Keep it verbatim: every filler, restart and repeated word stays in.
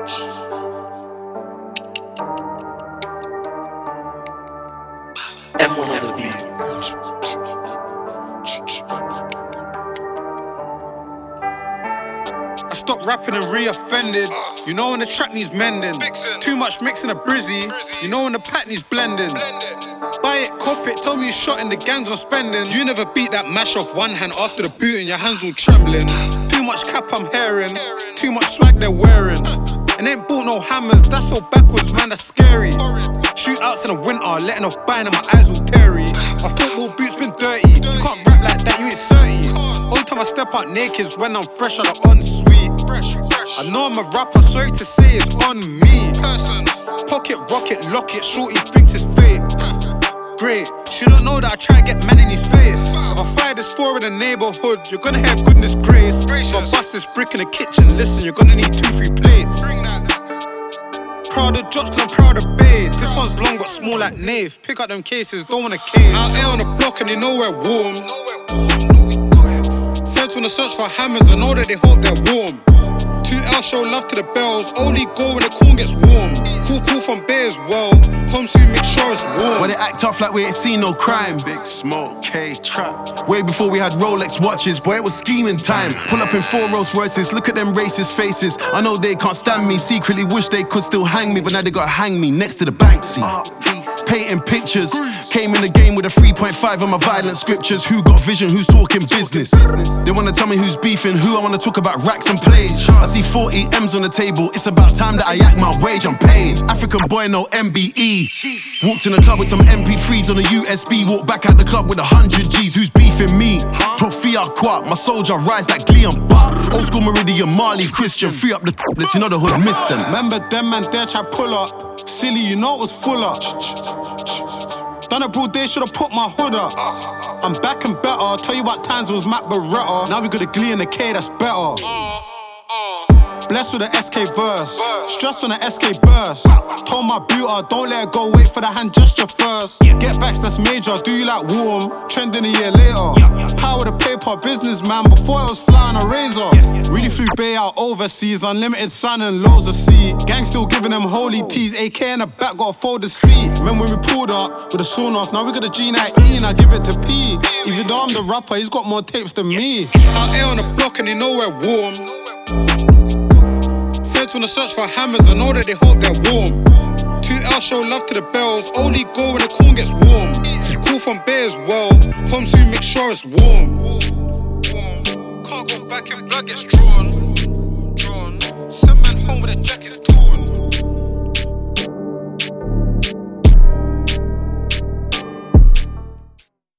M one on the beat. I stopped rapping and re-offended. You know when the track needs mending. Too much mixing a brizzy. You know when the pack needs blending. Buy it, cop it, tell me you shot in the gangs on spending. You never beat that mash off one hand after the boot and your hands all trembling. Too much cap I'm hearing, too much swag they're wearing. And ain't bought no hammers, that's so backwards, man, that's scary. Shootouts in the winter, letting off buying and my eyes all teary. My football boots been dirty, you can't rap like that, you ain't thirty. Only time I step out naked is when I'm fresh out of ensuite. I know I'm a rapper, sorry to say it's on me. Pocket, rocket, lock it, shorty thinks it's fake. Great, she don't know that I try to get man in his face. If I fire this four in the neighborhood, you're gonna hear goodness grace. If I bust this brick in the kitchen, listen, you're gonna need two, three plates. Proud of drops cause I'm proud of Bay. This one's long but small like Nave. Pick up them cases, don't wanna case. Out here on the block and they know we're warm. Feds wanna search for hammers, I know that they hope they're warm. two L show love to the bells, only go when the corn gets warm. Cool cool from Bay as well, home soon make sure it's warm. When they act tough like we ain't seen no crime. Big smoke, K-trap. Way before we had Rolex watches, boy it was scheming time. Pull up in four Rolls Royces, look at them racist faces. I know they can't stand me, secretly wish they could still hang me. But now they gotta hang me next to the Banksy. Painting pictures, came in the game with a three point five on my violent scriptures. Who got vision, who's talking business? They wanna tell me who's beefing, who I wanna talk about racks and plays. I see forty M's on the table, it's about time that I yak my wage, I'm paid. African boy, no M B E. Walked in the club with some M P threes on a U S B. Walked back out the club with a hundred G's, who's beefing me? Trophy Quat, my soldier rise like Gleon Buck. Old school Meridian, Marley, Christian. Free up the let's you know the hood missed them. Remember them man there try pull up. Silly, you know it was full up. Done a broad day, should've put my hood up. I'm back and better, tell you what times it was Matt Beretta. Now we got a Glee in the K, that's better. Blessed with an S K verse, stress on an S K burst. Told my booter, don't let it go, wait for the hand gesture first. Get backs, that's major, do you like warm? Trending a year later. Power the paper, businessman, before it was flying a razor. Really flew Bay out overseas, unlimited sun and loads of sea. Gang still giving them holy teas, A K in the back, got a folded seat. Man, when we pulled up with a sawn off, now we got a G nineteen, I give it to P. Even though I'm the rapper, he's got more tapes than me. Out here on the block and they know we're warm. Feds wanna search for hammers, I know that they hope they're warm. two L show love to the bells, only go when the corn gets warm. Cool from Bay as well, home soon make sure it's warm. Can't go back if blood gets drawn.